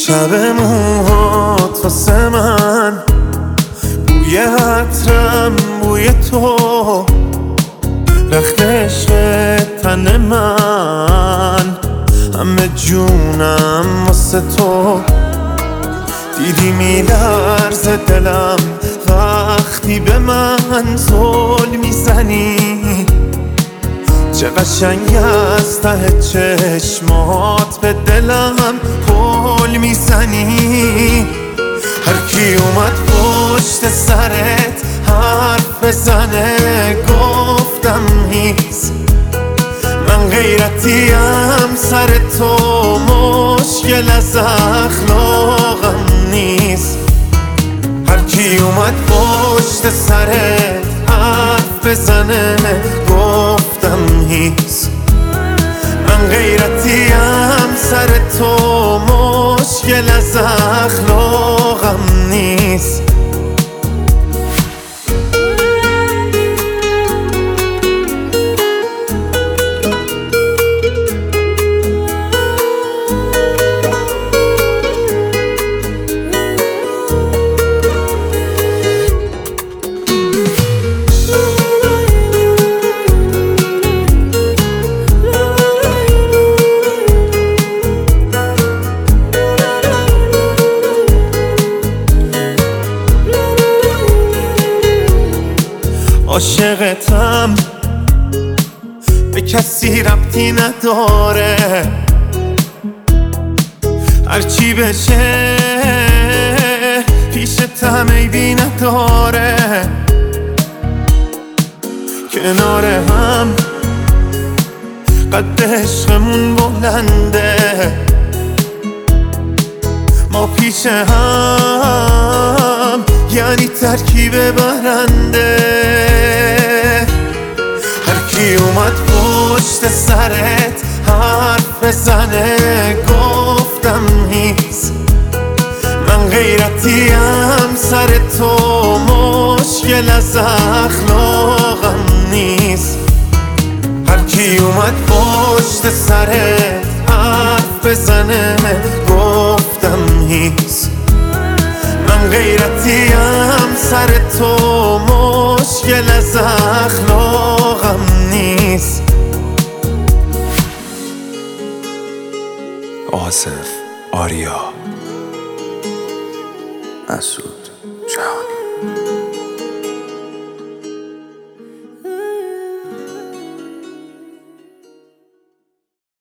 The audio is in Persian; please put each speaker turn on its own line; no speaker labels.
شب موهات واسه من بوی عطرم بوی تو رخت عشق تن من همه جونم واسه تو دیدی میلرزه دلم وقتی به من زل میزنی چه قشنگ از ته چشمات به دلم پل میزنی هر کی اومد پشت سرت حرف بزنه گفتم نیست من غیرتیم سر تو مشکل از اخلاقم نیست هر کی اومد پشت سرت حرف بزنه گفتم نیست من غیرتیم سر تو مشکل از اخلاقم نیست عاشقتم به کسی ربطی نداره هرچی بشه پیشتم عیبی نداره کنار هم قد عشقمون بلنده ما پیش هم یعنی ترکیب برنده هر کی اومد پشت سرت حرف بزنه گفتم نیست من غیرتیم سر تو مشکل از اخلاقم نیست هر کی اومد پشت سرت حرف بزنه گفتم نیست من غیرتیم سر تو مشکل از اخلاقم نیست
آصف آریا مسعود جهانی